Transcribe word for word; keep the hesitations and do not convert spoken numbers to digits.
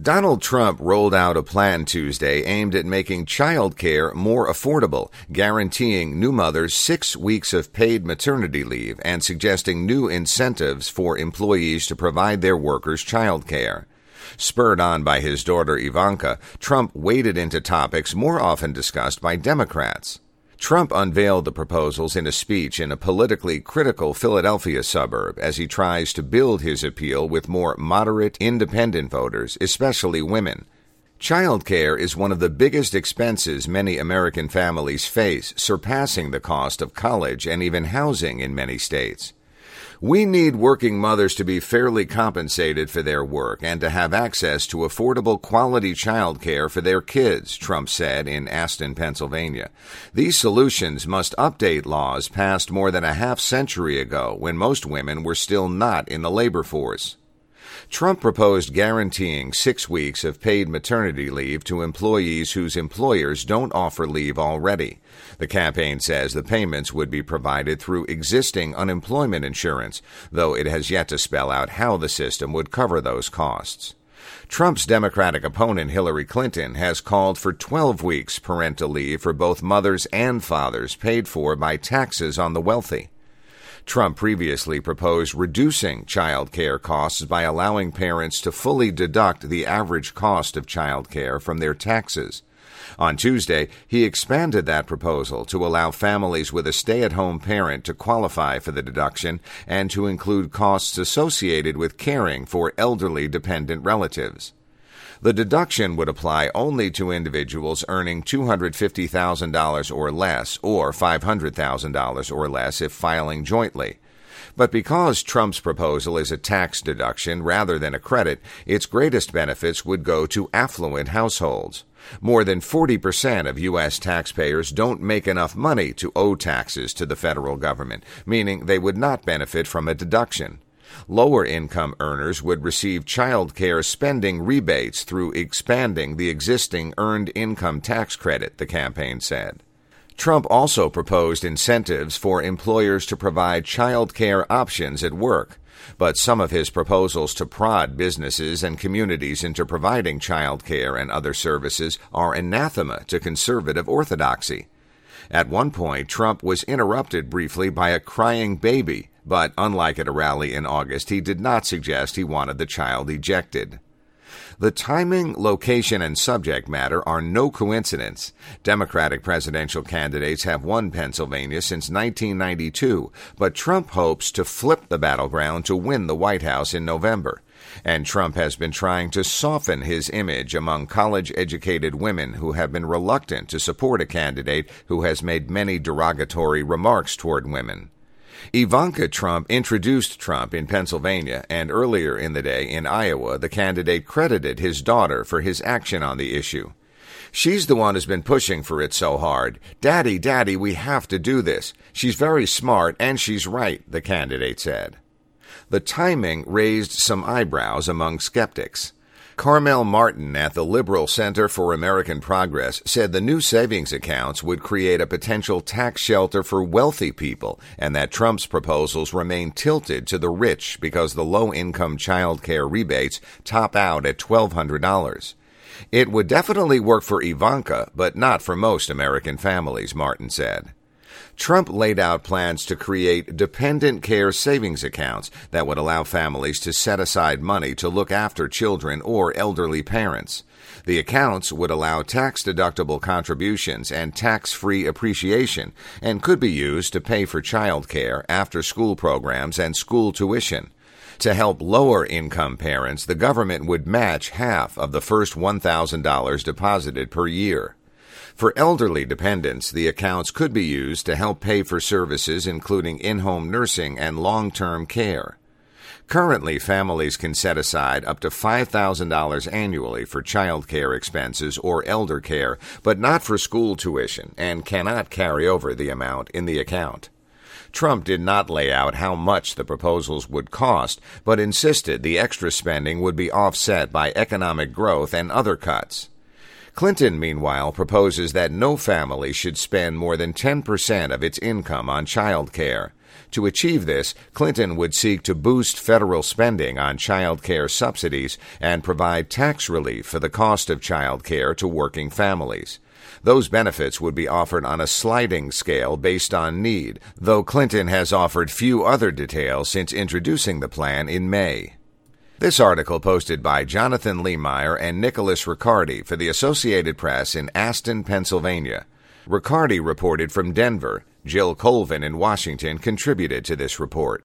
Donald Trump rolled out a plan Tuesday aimed at making child care more affordable, guaranteeing new mothers six weeks of paid maternity leave and suggesting new incentives for employees to provide their workers child care. Spurred on by his daughter Ivanka, Trump waded into topics more often discussed by Democrats. Trump unveiled the proposals in a speech in a politically critical Philadelphia suburb as he tries to build his appeal with more moderate, independent voters, especially women. Child care is one of the biggest expenses many American families face, surpassing the cost of college and even housing in many states. We need working mothers to be fairly compensated for their work and to have access to affordable quality child care for their kids, Trump said in Aston, Pennsylvania. These solutions must update laws passed more than a half century ago when most women were still not in the labor force. Trump proposed guaranteeing six weeks of paid maternity leave to employees whose employers don't offer leave already. The campaign says the payments would be provided through existing unemployment insurance, though it has yet to spell out how the system would cover those costs. Trump's Democratic opponent Hillary Clinton has called for twelve weeks parental leave for both mothers and fathers paid for by taxes on the wealthy. Trump previously proposed reducing child care costs by allowing parents to fully deduct the average cost of child care from their taxes. On Tuesday, he expanded that proposal to allow families with a stay-at-home parent to qualify for the deduction and to include costs associated with caring for elderly dependent relatives. The deduction would apply only to individuals earning two hundred fifty thousand dollars or less, or five hundred thousand dollars or less if filing jointly. But because Trump's proposal is a tax deduction rather than a credit, its greatest benefits would go to affluent households. More than forty percent of U S taxpayers don't make enough money to owe taxes to the federal government, meaning they would not benefit from a deduction. Lower-income earners would receive child care spending rebates through expanding the existing Earned Income Tax Credit, the campaign said. Trump also proposed incentives for employers to provide child care options at work, but some of his proposals to prod businesses and communities into providing child care and other services are anathema to conservative orthodoxy. At one point, Trump was interrupted briefly by a crying baby, but unlike at a rally in August, he did not suggest he wanted the child ejected. The timing, location, and subject matter are no coincidence. Democratic presidential candidates have won Pennsylvania since nineteen ninety-two, but Trump hopes to flip the battleground to win the White House in November. And Trump has been trying to soften his image among college-educated women who have been reluctant to support a candidate who has made many derogatory remarks toward women. Ivanka Trump introduced Trump in Pennsylvania, and earlier in the day in Iowa, the candidate credited his daughter for his action on the issue. She's the one who's been pushing for it so hard. Daddy, Daddy, we have to do this. She's very smart, and she's right, the candidate said. The timing raised some eyebrows among skeptics. Carmel Martin at the Liberal Center for American Progress said the new savings accounts would create a potential tax shelter for wealthy people and that Trump's proposals remain tilted to the rich because the low-income child care rebates top out at twelve hundred dollars. It would definitely work for Ivanka, but not for most American families, Martin said. Trump laid out plans to create dependent care savings accounts that would allow families to set aside money to look after children or elderly parents. The accounts would allow tax-deductible contributions and tax-free appreciation and could be used to pay for child care, after-school programs, and school tuition. To help lower-income parents, the government would match half of the first one thousand dollars deposited per year. For elderly dependents, the accounts could be used to help pay for services including in-home nursing and long-term care. Currently, families can set aside up to five thousand dollars annually for child care expenses or elder care, but not for school tuition, and cannot carry over the amount in the account. Trump did not lay out how much the proposals would cost, but insisted the extra spending would be offset by economic growth and other cuts. Clinton, meanwhile, proposes that no family should spend more than ten percent of its income on child care. To achieve this, Clinton would seek to boost federal spending on child care subsidies and provide tax relief for the cost of child care to working families. Those benefits would be offered on a sliding scale based on need, though Clinton has offered few other details since introducing the plan in May. This article posted by Jonathan Lehmeyer and Nicholas Riccardi for the Associated Press in Aston, Pennsylvania. Riccardi reported from Denver. Jill Colvin in Washington contributed to this report.